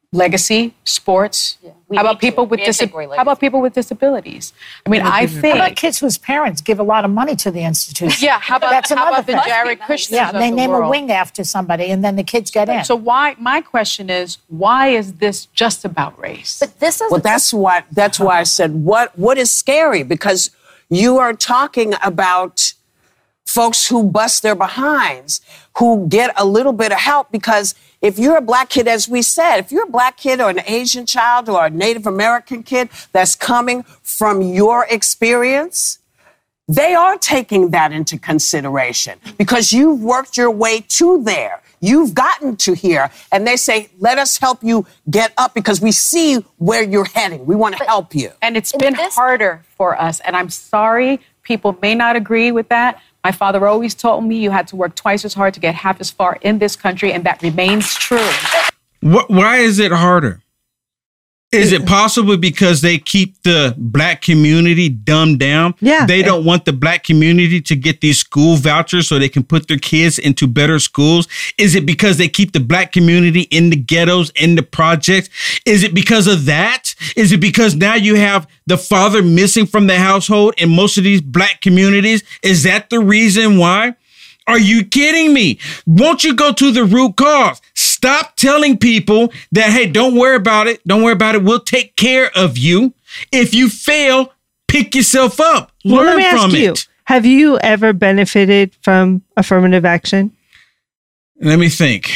legacy, sports. How about people with disabilities? I mean, I think. How about kids whose parents give a lot of money to the institution? Yeah, how about the Jared Kushners? Yeah, they of the name world. a wing after somebody, and then the kids get in. So my question is, why is this just about race? But this is that's why I said what is scary, because you are talking about folks who bust their behinds, who get a little bit of help, because if you're a black kid, as we said, if you're a black kid or an Asian child or a Native American kid that's coming from your experience, they are taking that into consideration because you've worked your way to there. You've gotten to here, and they say, let us help you get up because we see where you're heading. We want to help you. And it's been harder for us, and I'm sorry, people may not agree with that. My father always told me you had to work twice as hard to get half as far in this country, and that remains true. Why is it harder? Is it possibly because they keep the black community dumbed down? Yeah. They don't want the black community to get these school vouchers so they can put their kids into better schools? Is it because they keep the black community in the ghettos, in the projects? Is it because of that? Is it because now you have the father missing from the household in most of these black communities? Is that the reason why? Are you kidding me? Won't you go to the root cause? Stop telling people that, hey, don't worry about it. Don't worry about it. We'll take care of you. If you fail, pick yourself up. Well, let Learn me ask from you, it. have you ever benefited from affirmative action? Let me think.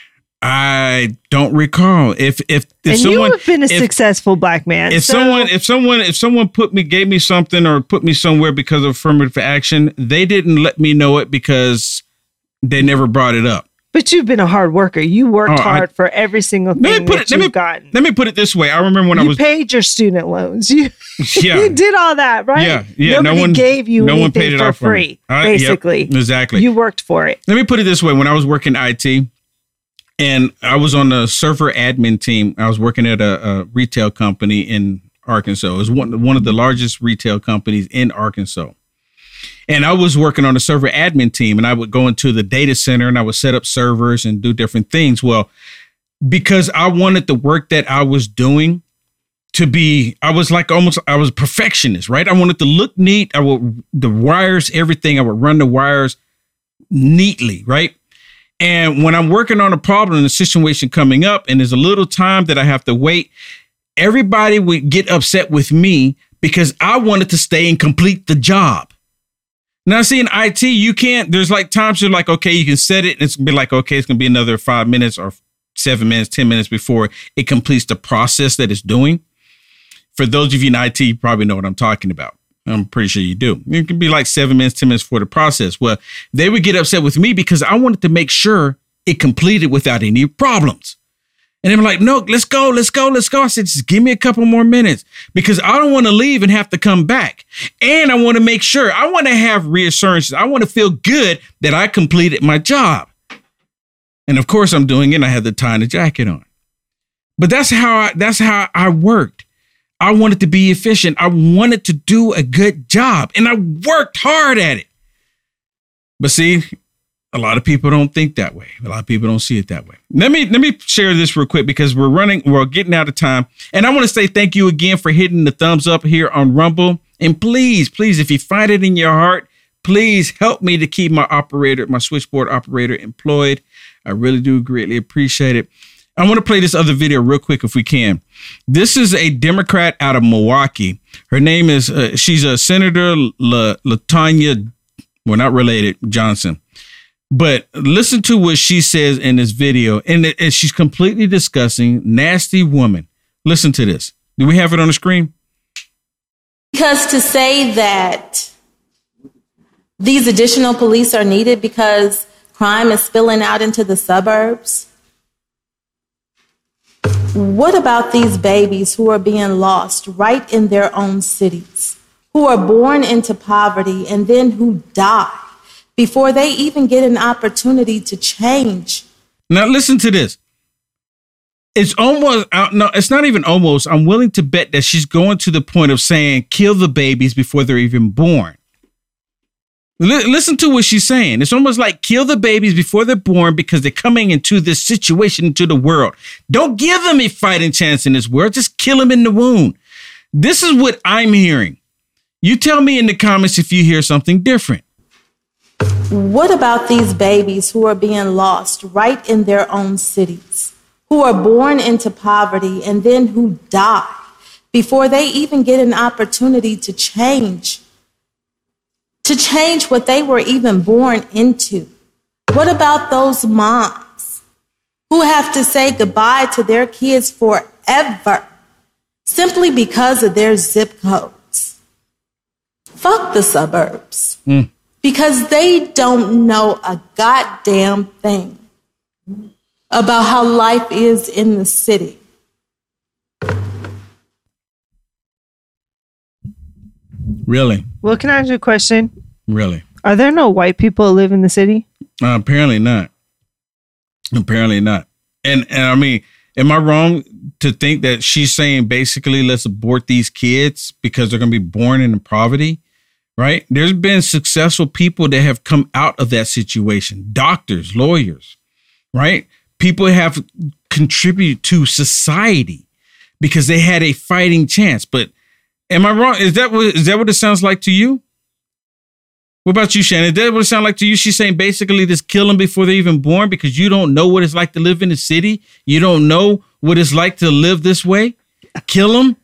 I don't recall. If And someone, you have been a successful black man. If someone gave me something or put me somewhere because of affirmative action, they didn't let me know it because they never brought it up. But you've been a hard worker. You worked hard for every single thing you've gotten. Let me put it this way. I remember when you paid your student loans. You Yeah. did all that, right? Yeah. Nobody gave you anything paid it for off free, me. basically. Yep, exactly. You worked for it. Let me put it this way. When I was working IT and I was on the server admin team, I was working at a retail company in Arkansas. It was one of the largest retail companies in Arkansas. And I was working on the server admin team, and I would go into the data center and I would set up servers and do different things. Well, because I wanted the work that I was doing to be, I was a perfectionist, right? I wanted to look neat. The wires, everything, I would run the wires neatly, right? And when I'm working on a problem and a situation coming up and there's a little time that I have to wait, everybody would get upset with me because I wanted to stay and complete the job. Now, see, in IT, you can't, there's like times you're like, okay, you can set it and it's gonna be like, okay, it's gonna be another 5 minutes or 7 minutes, 10 minutes before it completes the process that it's doing. For those of you in IT, you probably know what I'm talking about. I'm pretty sure you do. It could be like 7 minutes, 10 minutes for the process. Well, they would get upset with me because I wanted to make sure it completed without any problems. And they were like, no, let's go. I said, just give me a couple more minutes because I don't want to leave and have to come back. And I want to make sure, I want to have reassurances. I want to feel good that I completed my job. And of course I'm doing it. And I had the tie and the jacket on. But that's how I worked. I wanted to be efficient. I wanted to do a good job and I worked hard at it. But see, a lot of people don't think that way. A lot of people don't see it that way. Let me share this real quick because we're getting out of time. And I want to say thank you again for hitting the thumbs up here on Rumble. And please, if you find it in your heart, please help me to keep my switchboard operator employed. I really do greatly appreciate it. I want to play this other video real quick if we can. This is a Democrat out of Milwaukee. Her name is, she's a Senator LaTanya, well, not related, Johnson. But listen to what she says in this video. And she's completely discussing nasty woman. Listen to this. Do we have it on the screen? Because to say that these additional police are needed because crime is spilling out into the suburbs. What about these babies who are being lost right in their own cities, who are born into poverty and then who die before they even get an opportunity to change? Now, listen to this. It's almost, no, it's not even almost. I'm willing to bet that she's going to the point of saying, kill the babies before they're even born. Listen to what she's saying. It's almost like kill the babies before they're born because they're coming into this situation, into the world. Don't give them a fighting chance in this world. Just kill them in the womb. This is what I'm hearing. You tell me in the comments if you hear something different. What about these babies who are being lost right in their own cities, who are born into poverty and then who die before they even get an opportunity to change what they were even born into? What about those moms who have to say goodbye to their kids forever simply because of their zip codes? Fuck the suburbs. Because they don't know a goddamn thing about how life is in the city. Really? Well, can I ask you a question? Really? Are there no white people who live in the city? Apparently not. Apparently not. And I mean, am I wrong to think that she's saying basically let's abort these kids because they're going to be born into poverty? Right? There's been successful people that have come out of that situation. Doctors, lawyers, right? People have contributed to society because they had a fighting chance. But am I wrong? Is that what it sounds like to you? What about you, Shannon? Is that what it sounds like to you? She's saying basically just kill them before they're even born because you don't know what it's like to live in the city. You don't know what it's like to live this way. Kill them.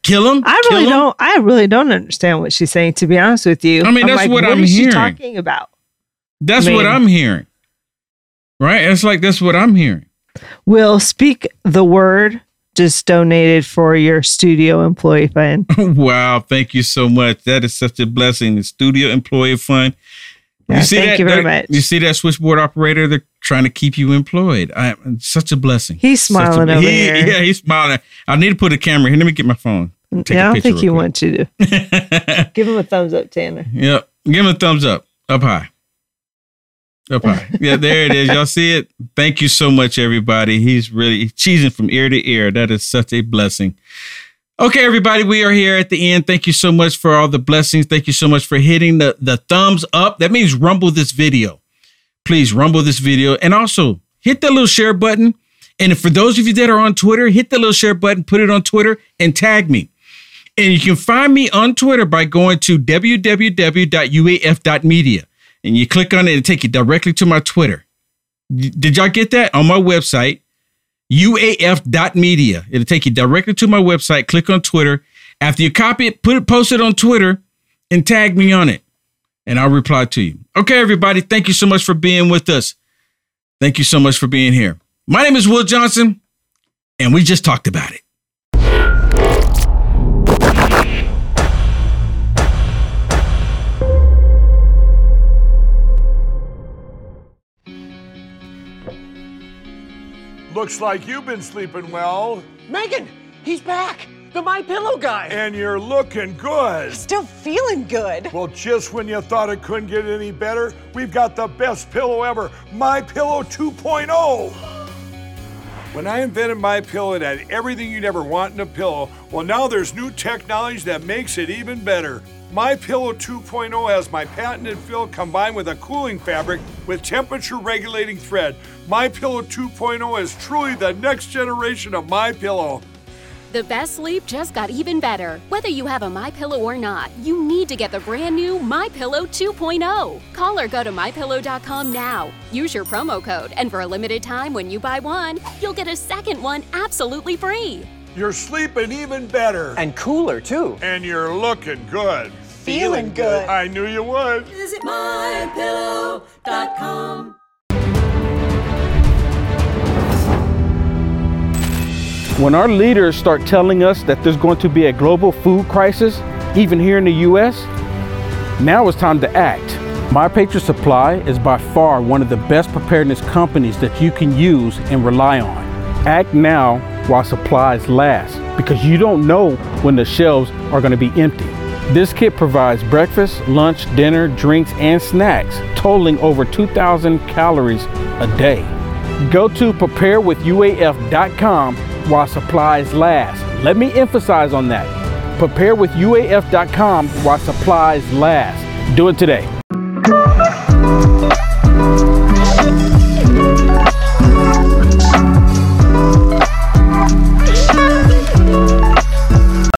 I really don't understand what she's saying, to be honest with you. I mean, that's what I'm hearing. What is she talking about? That's what I'm hearing. Right? It's like, that's what I'm hearing. Will Speak the Word just donated for your studio employee fund. Wow. Thank you so much. That is such a blessing. The studio employee fund. Yeah, thank you very much. You see that switchboard operator? They're trying to keep you employed. Such a blessing. He's smiling over here. Yeah, he's smiling. I need to put a camera here. Let me get my phone. I don't think you want you to. Give him a thumbs up, Tanner. Yep. Give him a thumbs up. Up high. Up high. Yeah, there it is. Y'all see it? Thank you so much, everybody. He's really cheesing from ear to ear. That is such a blessing. Okay, everybody, we are here at the end. Thank you so much for all the blessings. Thank you so much for hitting the thumbs up. That means rumble this video. Please rumble this video. And also hit that little share button. And for those of you that are on Twitter, hit the little share button, put it on Twitter and tag me. And you can find me on Twitter by going to www.uaf.media. And you click on it and take you directly to my Twitter. Did y'all get that? On my website, uaf.media. It'll take you directly to my website. Click on Twitter. After you copy it, post it on Twitter and tag me on it. And I'll reply to you. Okay, everybody. Thank you so much for being with us. Thank you so much for being here. My name is Will Johnson, and we just talked about it. Looks like you've been sleeping well. Megan, he's back. The MyPillow guy. And you're looking good. Still feeling good. Well, just when you thought it couldn't get any better, we've got the best pillow ever, MyPillow 2.0. When I invented MyPillow, it had everything you'd ever want in a pillow. Well, now there's new technology that makes it even better. MyPillow 2.0 has my patented fill combined with a cooling fabric with temperature-regulating thread. MyPillow 2.0 is truly the next generation of MyPillow. The best sleep just got even better. Whether you have a MyPillow or not, you need to get the brand new MyPillow 2.0. Call or go to MyPillow.com now. Use your promo code, and for a limited time when you buy one, you'll get a second one absolutely free. You're sleeping even better. And cooler, too. And you're looking good. Feeling good. I knew you would. Visit MyPillow.com. When our leaders start telling us that there's going to be a global food crisis, even here in the U.S., now it's time to act. My Patriot Supply is by far one of the best preparedness companies that you can use and rely on. Act now while supplies last, because you don't know when the shelves are going to be empty. This kit provides breakfast, lunch, dinner, drinks, and snacks, totaling over 2,000 calories a day. Go to preparewithuaf.com while supplies last. Let me emphasize on that. Preparewithuaf.com while supplies last. Do it today.